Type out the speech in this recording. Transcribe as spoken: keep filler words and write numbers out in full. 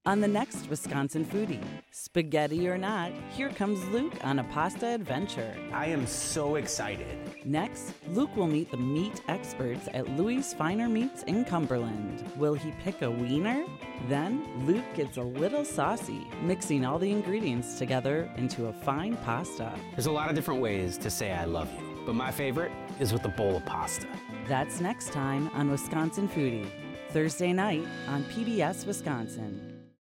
On the next Wisconsin Foodie, spaghetti or not, here comes Luke on a pasta adventure. I am so excited. Next, Luke will meet the meat experts at Louis' Finer Meats in Cumberland. Will he pick a wiener? Then, Luke gets a little saucy, mixing all the ingredients together into a fine pasta. There's a lot of different ways to say I love you, but my favorite is with a bowl of pasta. That's next time on Wisconsin Foodie, Thursday night on P B S Wisconsin.